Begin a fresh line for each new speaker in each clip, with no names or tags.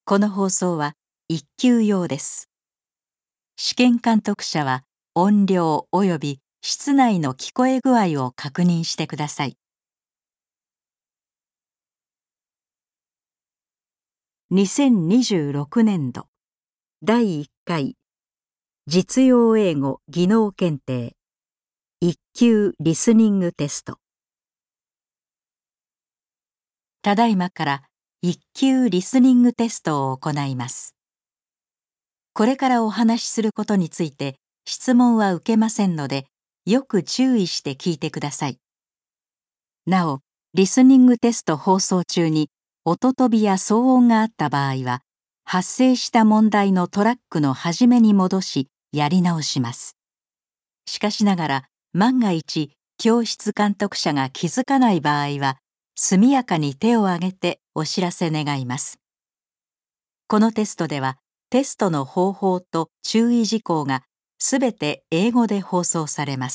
この放送は一級用です。試験監督者は音量及び室内の聞こえ具合を確認してください。2026年度第1回実用英語技能検定1級リスニングテスト。ただいまから1級リスニングテストを行います。これからお話しすることについて質問は受けませんので、よく注意して聞いてください。なお、リスニングテスト放送中に音飛びや騒音があった場合は、発生した問題のトラックの始めに戻し、やり直します。しかしながら、万が一、教室監督者が気づかない場合は、速やかに手を挙げてお知らせ願います。このテストでは、テストの方法と注意事項がすべて英語で放送されます。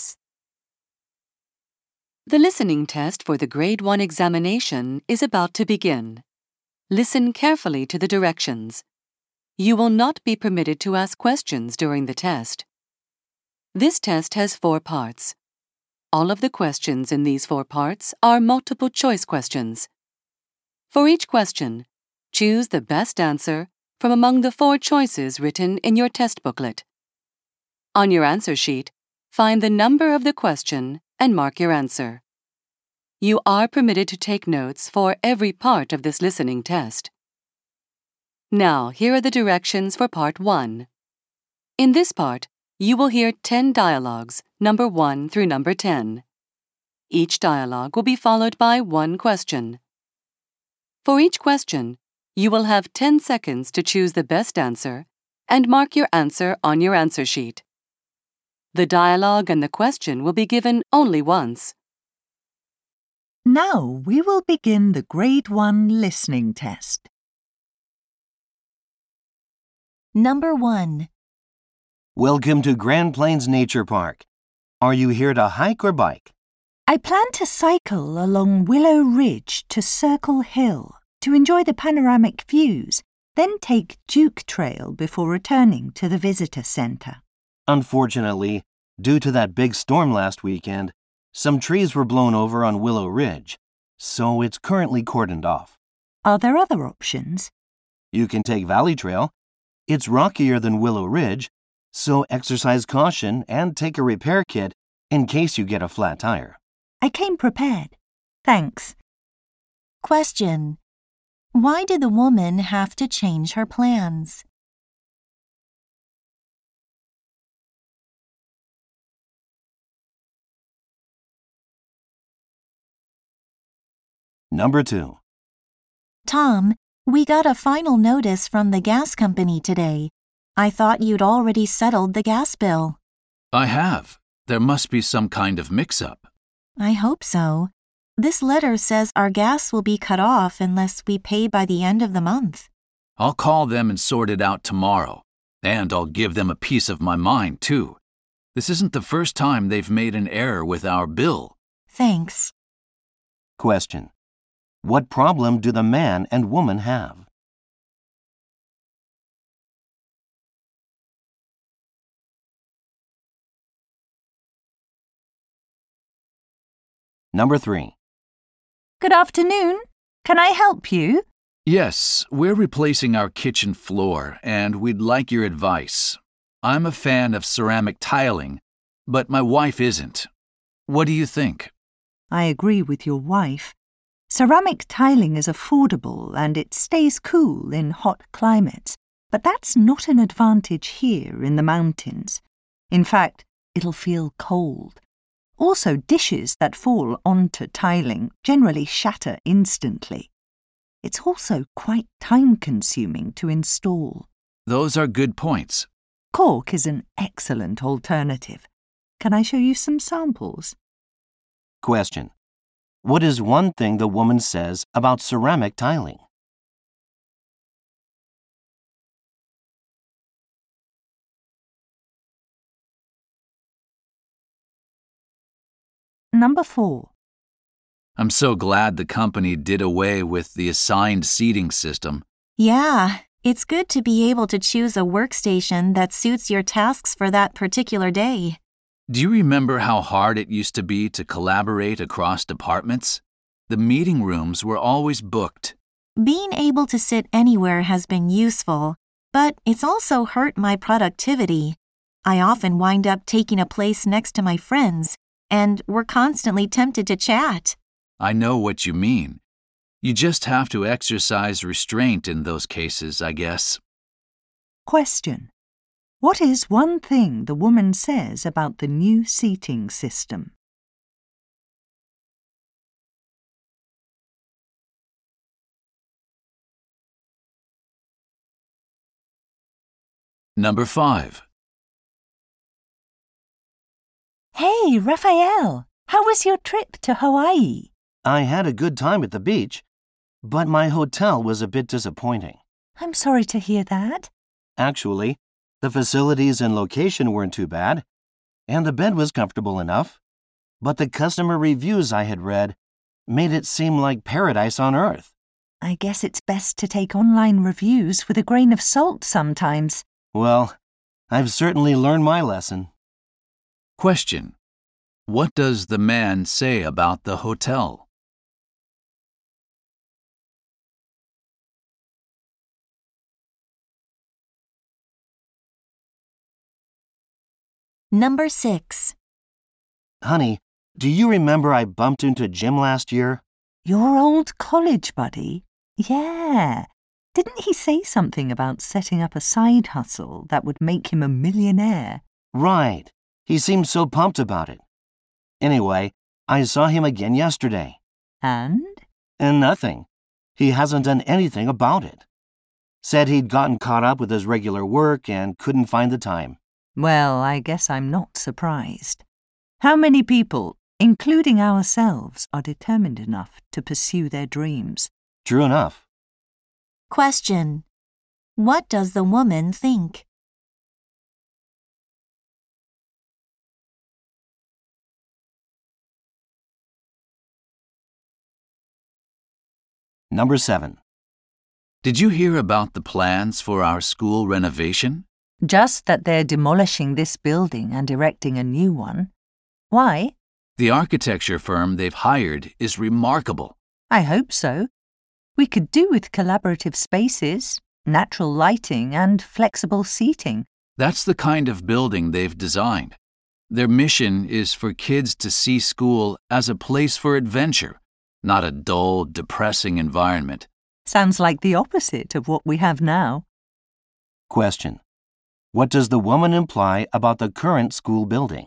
The listening test for the Grade 1 examination is about to begin. Listen carefully to the directions. You will not be permitted to ask questions during the test. This test has 4 parts. All of the questions in these 4 parts are multiple choice questions. For each question, choose the best answer from among the 4 choices written in your test booklet. On your answer sheet, find the number of the question and mark your answer. You are permitted to take notes for every part of this listening test. Now, here are the directions for Part 1. In this part, you will hear 10 dialogues, number 1 through number 10. Each dialogue will be followed by one question. For each question, you will have 10 seconds to choose the best answer and mark your answer on your answer sheet. The dialogue and the question will be given only once.
Now we will begin the Grade 1 listening test.
Number 1.
Welcome to Grand Plains Nature Park. Are you here to hike or bike?
I plan to cycle along Willow Ridge to Circle Hill to enjoy the panoramic views, then take Duke Trail before returning to the visitor center.
Unfortunately, due to that big storm last weekend, some trees were blown over on Willow Ridge, so it's currently cordoned off.
Are there other options?
You can take Valley Trail. It's rockier than Willow Ridge, so exercise caution and take a repair kit in case you get a flat tire.
I came prepared. Thanks.
Question. Why did the woman have to change her plans?
Number 2.
Tom, we got a final notice from the gas company today. I thought you'd already settled the gas bill.
I have. There must be some kind of mix-up.
I hope so. This letter says our gas will be cut off unless we pay by the end of the month.
I'll call them and sort it out tomorrow. And I'll give them a piece of my mind, too. This isn't the first time they've made an error with our bill.
Thanks.
Question. What problem do the man and woman have? Number 3.
Good afternoon. Can I help you?
Yes, we're replacing our kitchen floor, and we'd like your advice. I'm a fan of ceramic tiling, but my wife isn't. What do you think?
I agree with your wife. Ceramic tiling is affordable and it stays cool in hot climates, but that's not an advantage here in the mountains. In fact, it'll feel cold. Also, dishes that fall onto tiling generally shatter instantly. It's also quite time-consuming to install.
Those are good points.
Cork is an excellent alternative. Can I show you some samples?
Question. What is one thing the woman says about ceramic tiling?
Number 4.
I'm so glad the company did away with the assigned seating system.
Yeah, It's good to be able to choose a workstation that suits your tasks for that particular day.
Do you remember how hard it used to be to collaborate across departments? The meeting rooms were always booked.
Being able to sit anywhere has been useful, but it's also hurt my productivity. I often wind up taking a place next to my friends, and we're constantly tempted to chat.
I know what you mean. You just have to exercise restraint in those cases, I guess.
Question. What is one thing the woman says about the new seating system?
Number 5.
Hey, Raphael, how was your trip to Hawaii?
I had a good time at the beach, but my hotel was a bit disappointing.
I'm sorry to hear that.
Actually, the facilities and location weren't too bad, and the bed was comfortable enough, but the customer reviews I had read made it seem like paradise on earth.
I guess it's best to take online reviews with a grain of salt sometimes.
Well, I've certainly learned my lesson.
Question. What does the man say about the hotel?
Number 6.
Honey, do you remember I bumped into Jim last year?
Your old college buddy? Yeah. Didn't he say something about setting up a side hustle that would make him a millionaire?
Right. He seemed so pumped about it. Anyway, I saw him again yesterday.
And?
And nothing. He hasn't done anything about it. Said he'd gotten caught up with his regular work and couldn't find the time.
Well, I guess I'm not surprised. How many people, including ourselves, are determined enough to pursue their dreams?
True enough.
Question. What does the woman think?
Number 7.
Did you hear about the plans for our school renovation?
Just that they're demolishing this building and erecting a new one. Why?
The architecture firm they've hired is remarkable.
I hope so. We could do with collaborative spaces, natural lighting, and flexible seating.
That's the kind of building they've designed. Their mission is for kids to see school as a place for adventure, not a dull, depressing environment.
Sounds like the opposite of what we have now.
Question. What does the woman imply about the current school building?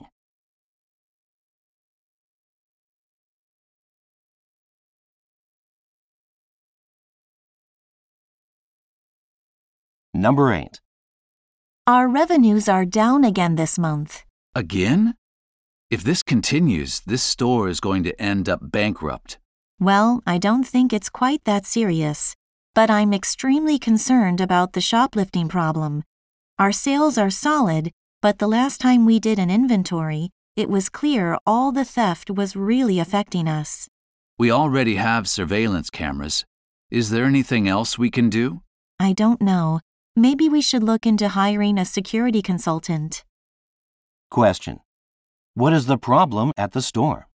Number 8.
Our revenues are down again this month.
Again? If this continues, this store is going to end up bankrupt.
Well, I don't think it's quite that serious, but I'm extremely concerned about the shoplifting problem. Our sales are solid, but the last time we did an inventory, it was clear all the theft was really affecting us.
We already have surveillance cameras. Is there anything else we can do?
I don't know. Maybe we should look into hiring a security consultant.
Question. What is the problem at the store?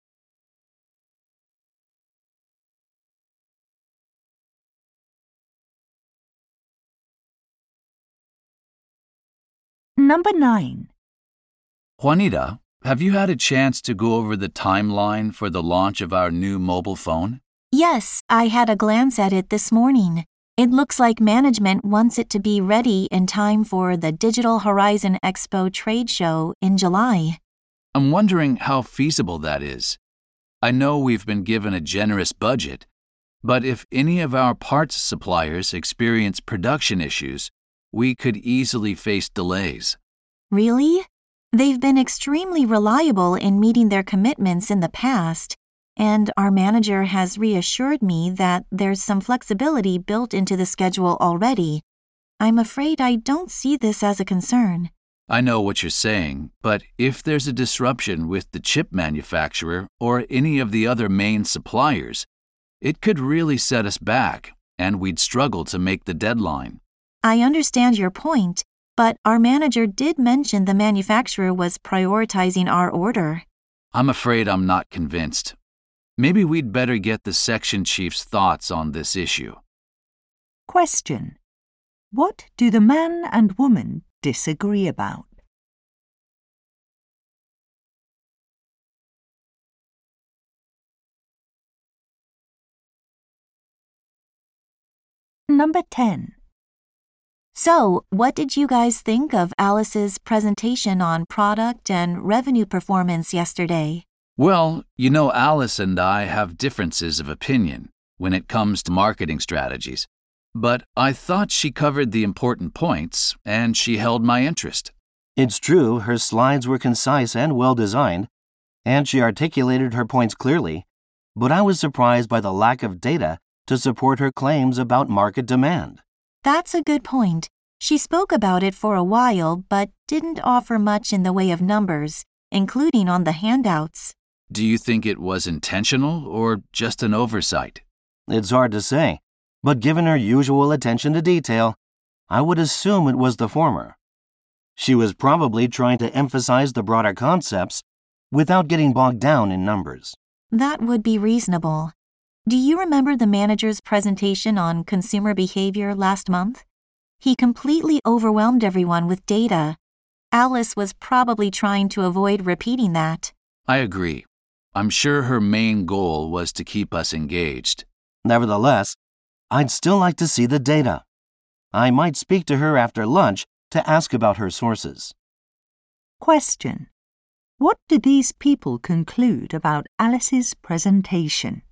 Number 9.
Juanita, have you had a chance to go over the timeline for the launch of our new mobile phone?
Yes, I had a glance at it this morning. It looks like management wants it to be ready in time for the Digital Horizon Expo trade show in July.
I'm wondering how feasible that is. I know we've been given a generous budget, but if any of our parts suppliers experience production issues, we could easily face delays.
Really? They've been extremely reliable in meeting their commitments in the past, and our manager has reassured me that there's some flexibility built into the schedule already. I'm afraid I don't see this as a concern.
I know what you're saying, but if there's a disruption with the chip manufacturer or any of the other main suppliers, it could really set us back, and we'd struggle to make the deadline.
I understand your point, but our manager did mention the manufacturer was prioritizing our order.
I'm afraid I'm not convinced. Maybe we'd better get the section chief's thoughts on this issue.
Question. What do the man and woman disagree about? Number 10.
So, what did you guys think of Alice's presentation on product and revenue performance yesterday?
Well, Alice and I have differences of opinion when it comes to marketing strategies, but I thought she covered the important points and she held my interest.
It's true, her slides were concise and well designed, and she articulated her points clearly, but I was surprised by the lack of data to support her claims about market demand.
That's a good point. She spoke about it for a while, but didn't offer much in the way of numbers, including on the handouts.
Do you think it was intentional or just an oversight?
It's hard to say, but given her usual attention to detail, I would assume it was the former. She was probably trying to emphasize the broader concepts without getting bogged down in numbers.
That would be reasonable. Do you remember the manager's presentation on consumer behavior last month? He completely overwhelmed everyone with data. Alice was probably trying to avoid repeating that.
I agree. I'm sure her main goal was to keep us engaged.
Nevertheless, I'd still like to see the data. I might speak to her after lunch to ask about her sources.
Question. What did these people conclude about Alice's presentation?